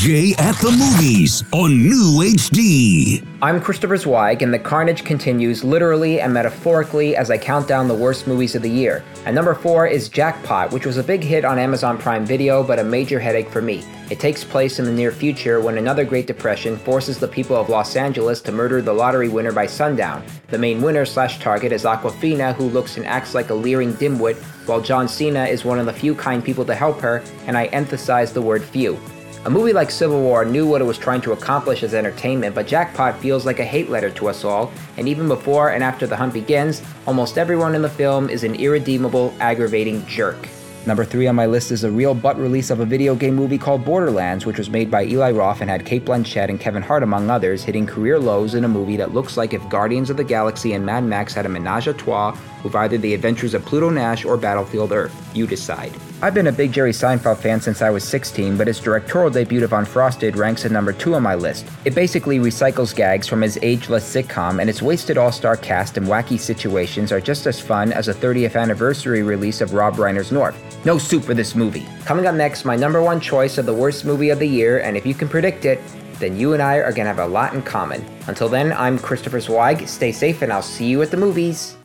AJ at the Movies on New HD. I'm Christopher Zweig, and the carnage continues literally and metaphorically as I count down the worst movies of the year. And number 4 is Jackpot, which was a big hit on Amazon Prime Video, but a major headache for me. It takes place in the near future when another Great Depression forces the people of Los Angeles to murder the lottery winner by sundown. The main winner/target is Awkwafina, who looks and acts like a leering dimwit, while John Cena is one of the few kind people to help her, and I emphasize the word few. A movie like Civil War knew what it was trying to accomplish as entertainment, but Jackpot feels like a hate letter to us all, and even before and after the hunt begins, almost everyone in the film is an irredeemable, aggravating jerk. Number 3 on my list is a real butt release of a video game movie called Borderlands, which was made by Eli Roth and had Cate Blanchett and Kevin Hart among others, hitting career lows in a movie that looks like if Guardians of the Galaxy and Mad Max had a menage a trois with either the adventures of Pluto Nash or Battlefield Earth. You decide. I've been a big Jerry Seinfeld fan since I was 16, but his directorial debut of Unfrosted ranks at number 2 on my list. It basically recycles gags from his ageless sitcom, and its wasted all-star cast and wacky situations are just as fun as a 30th anniversary release of Rob Reiner's North. No soup for this movie. Coming up next, my number 1 choice of the worst movie of the year, and if you can predict it, then you and I are gonna have a lot in common. Until then, I'm Christopher Zweig. Stay safe, and I'll see you at the movies.